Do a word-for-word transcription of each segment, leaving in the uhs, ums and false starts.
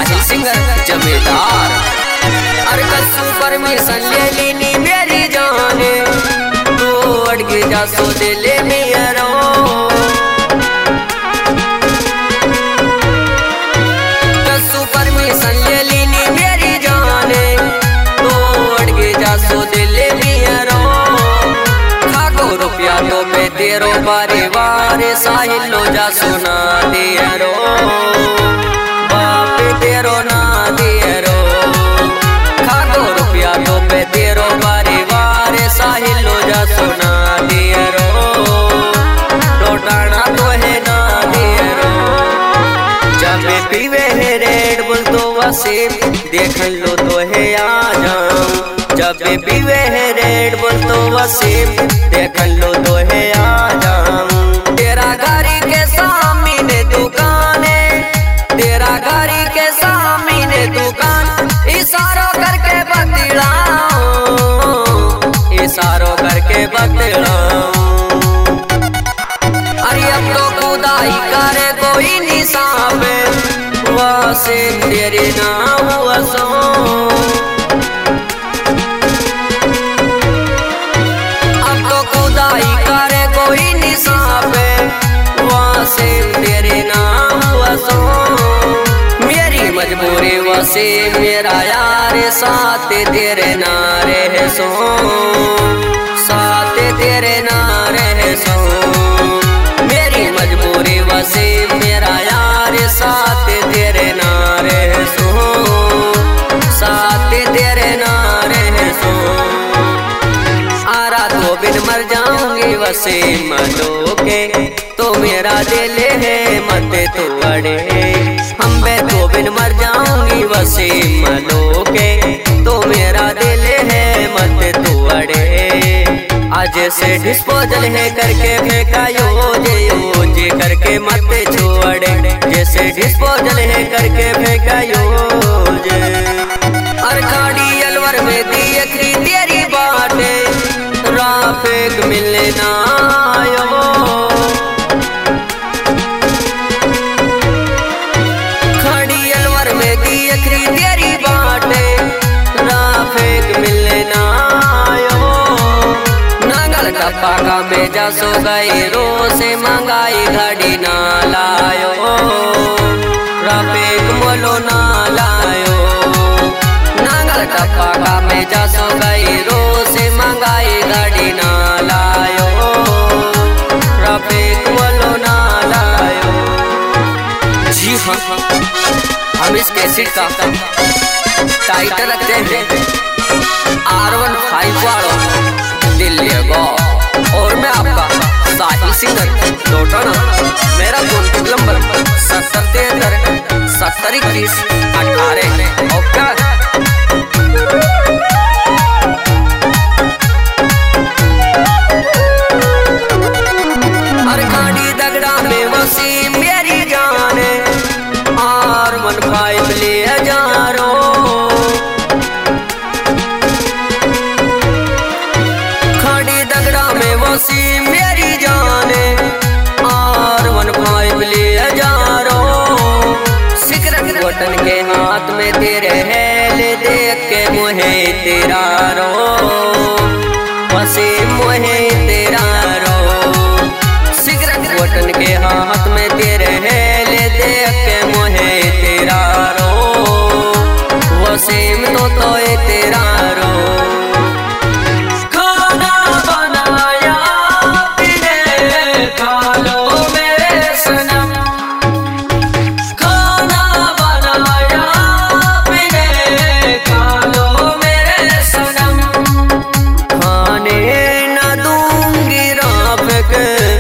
साहिल singer जमींदार। अरे कस्सू permission ले लीनी मेरी जाने, तू अड़के जा सो दिले मेरा। कस्सू परमिशन ले लीनी मेरी जाने, तू अड़के जा सो दिले मेरा। खाको रुपया तो पे तेरो परिवार साहिल लो जा सुना दियरो, बाप तेरो ना दियरो। खाको रुपया तो पे तेरो परिवार साहिल लो जा सुना दियरो, लौटाना तो है ना दियरो। जब पीवे है रेड बुल तो वसीम, देख लो तो है आ जाऊं। जब पीवे है रेड बुल तो वसीम, देख लो तो है आ जाऊं। तेरा गाड़ी के सामने दुकान है, तेरा गाड़ी के सामने दुकान, इशारों करके बतलाऊं, इशारों करके बतलाऊं। अरे अब तो खुदाई करे कोई निशान, वसीम तेरे नाम वसो। मेरी मजबूरी वसे मेरा यार, साथ तेरे नारे है सो, साथ तेरे नारे है सो। मेरी मजबूरी वसे मेरा यार, साथ तेरे नारे है सो, साथ तेरे नारे है सो। आरा तो बिन मर जाऊंगी वसे मलो के, तो मेरा दिल है मत तो अड़े। हम बे तो बिन मर जाऊंगी वसे मलो के, तो मेरा दिल है मत तो अड़े। आज से डिस्पोजल है करके फेंका योजे योजे करके मत छोड़े, जैसे डिस्पोजल है करके फेंका योजे। अरखाड़ी अलवर में दी अखरी तेरी बाटे, राफेक मिलने ना आयो। खड़ी अलवर में दी अखरी तेरी बाटे, राफेक मिलने ना आयो। नांगल टप्पा का बेजा सो गई रो से मंगाई घड़ी ना लायो, राफेक मोलो ना लायो। नांगल टप्पा का बेजा सो गई रो से मंगाई घड़ी ना लायो, राफेक मोलो ना लायो। जी हाँ, हम इस कैसेट का टाइटल रखते हैं आर वन फाइव वालों दिल लेगो। और मैं आपका साहिल सिंगर लौटाना, मेरा कॉन्टैक्ट नंबर सत्तर तिहत्तर सत्तर इक्कीस अठारह। ओके मेरी जाने, आर वन फाइव ले जा रो। खड़ी दगड़ा में वसी मेरी जाने, आर वन फाइव ले जा रो। सिगरेट बटन के हाथ में तेरे है, ले देख के मुहे तेरा रो, वसी मुहे तेरा रो। बटन के हाथ में तेरे है, ले देख के मुहे तेरा रो, वसीम तो तो ए तेरा रो। खाना बनाया पीने खा लो मेरे सनम, खाना बनाया पीने खा लो मेरे सनम। खाने न दूंगी राफ़िक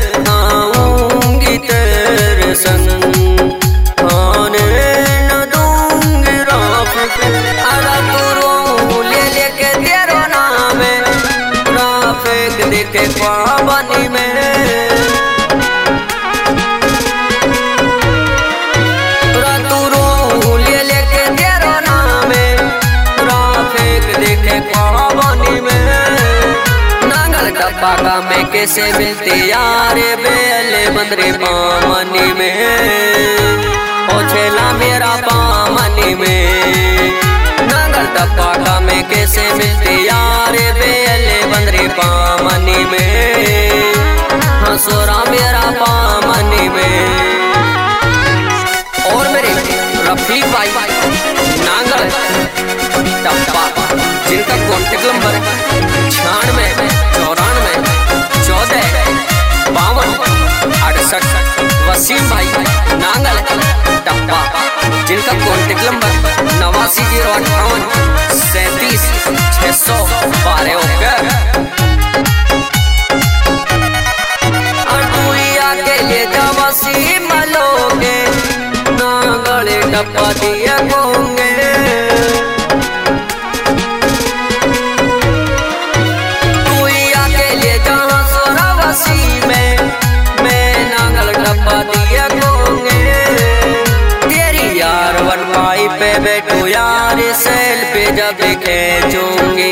खाने न दूंगी राफ़िक। अरे तू ले लेके तेरो नाम राफ़िक देखे पाबनी में। तू ले लेके तेरो नाम राफ़िक देखे पाबनी में। नांगल टप्पा का में कैसे मिलते यार, बेले बंदरे पामनी में, ओ छेला मेरा पामनी में। रफीक भाई नांगल टप्पा, जिनका कॉन्टेक्ट नंबर छियानवे चौरानवे चौदह बावन अड़सठ। वसीम भाई नांगल टप्पा, जिनका कॉन्टेक्ट नंबर नवासी जीरो अट्ठावन सैंतीस छः सौ बारह। ओके के लिए जवासी मलोगे नांगल टप्पा दिया होंगे। पे बैठो यार सेल्फी जब खींचूंगी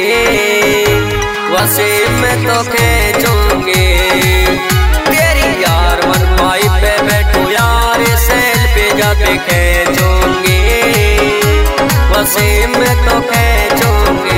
वसीम में तो खींचूंगी तेरी यार वन पाई पे बैठो यार सेल्फी जब खींचूंगी वसीम में तो खींचूंगी।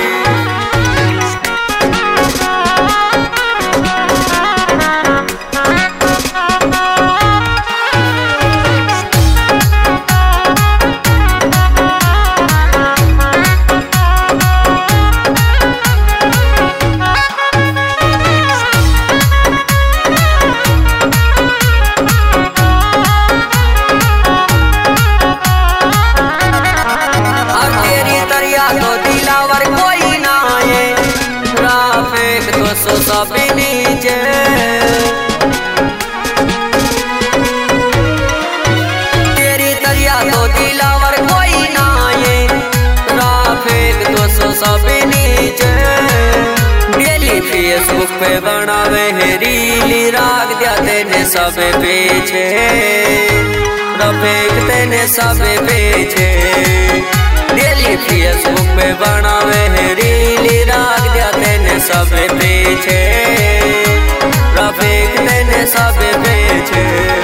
सब नीचे तेरी दरिया तो दिलावर कोई ना ये राफेक तो सो सब नीचे। डेली फेसबुक पे बनावे है रीली राग दिया तेने सब पीछे रफेक तेने सब पीछे। डेली फेसबुक पे बनावे है रीली राग दिया तेने सब पीछे रफीक तेने सब पीछे।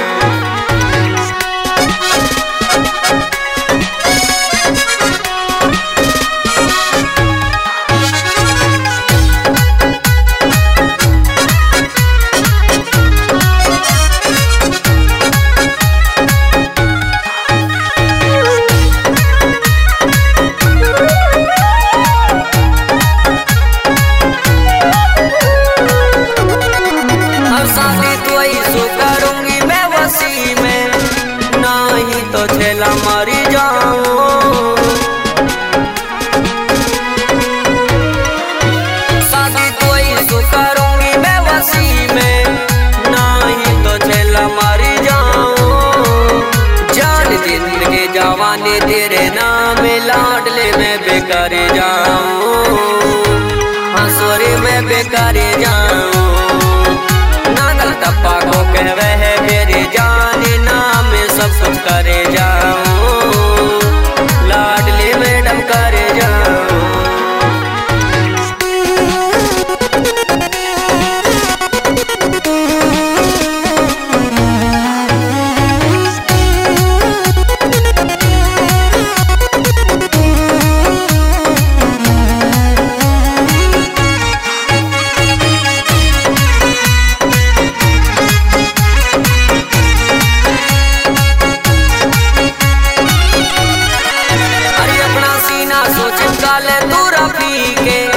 तो छेला मारी जाऊं शादी कोई सो करूंगी मैं वसी में नहीं तो छेला मारी जाऊं। जान जिंदगी जवानी तेरे नाम लाडले में बेकार जाऊं हंसोरी में बेकार जाऊं। नांगल टप्पा को कहवे है मेरी जानी नाम सब कुछ करे जाऊं लाडली मैडम करे जाऊं। सोच काले तू रफी के